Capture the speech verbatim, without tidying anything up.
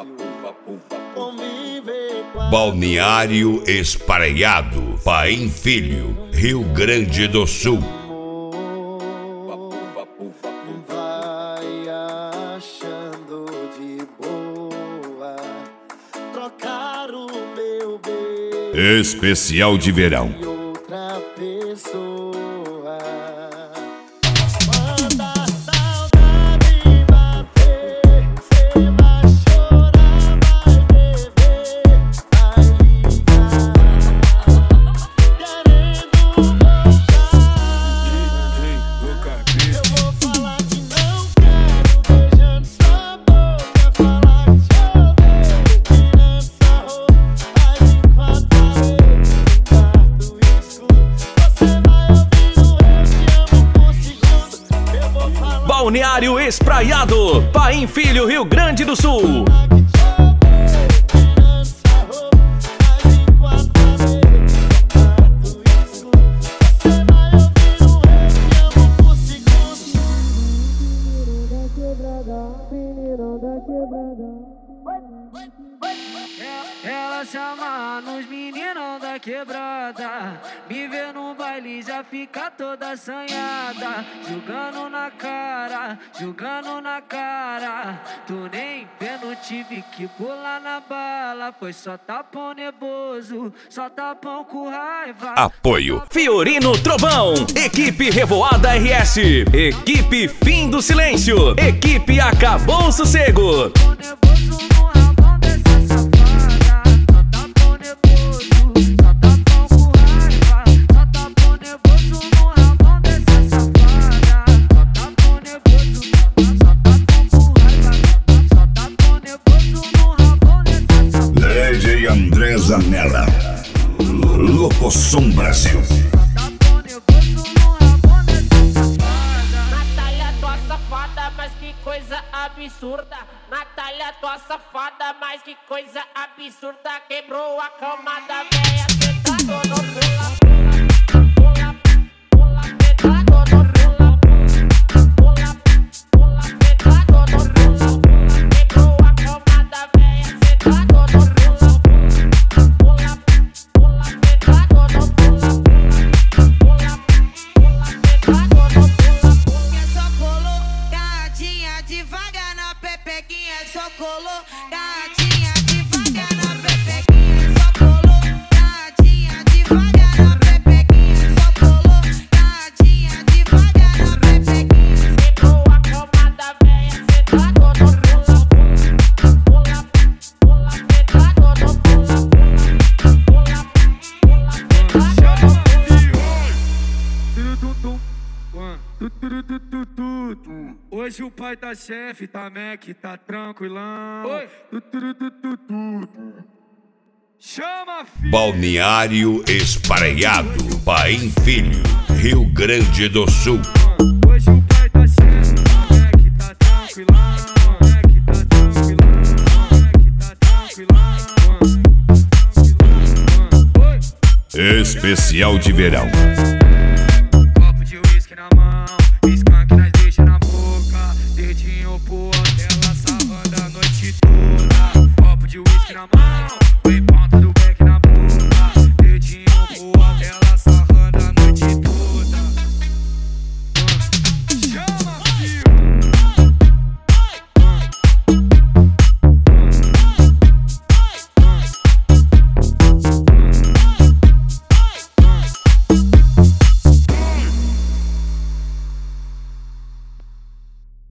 Balneário Espraiado, Paim Filho, Rio Grande do Sul. Vai achando de boa trocar o meu beijo. Especial de verão. E outra pessoa. Balneário Espraiado, Paim Filho, Rio Grande do Sul. Ela se amarra nos meninos da quebrada, me vê no baile já fica toda assanhada, jogando na cara, jogando na cara. Tu nem vendo, tive que pular na bala, foi só tapão nervoso, só tapão com raiva. Apoio Fiorino Trovão, Equipe Revoada R S, Equipe Fim do Silêncio, Equipe Acabou o Sossego. D J André Zanella, Locosom Brasil. Natália, tua safada, mas que coisa absurda. Natália, tua safada, mas que coisa absurda. Quebrou a cama da véia, sentado no pula. Pula, pula, sentado no pula. Pula, pula, sentado no pula. Quebrou a cama da véia, sentado no pula. Pula, pula, sentado no pula. Pula, pula, sentado no pula. Que só colou, gatinha devagar na pepequinha, só colou, gatinha devagar na pepequinha, só colou, gatinha devagar na pepequinha, só colou, gatinha devagar na pepequinha. Quebrou a cama da véia, sentado no pula. Pula, pula, sentado no pula. Pula, pula, sentado no pula. Hoje o pai da chefe tá Mac, tá tranquilão. Oi. Chama, filho. Balneário Espraiado, Paim Filho, Rio Grande do Sul. Hoje o pai da chefe tá Mac, tá tranquilão. Mac, tá tranquilão. Mac, tá tranquilão. Especial de verão.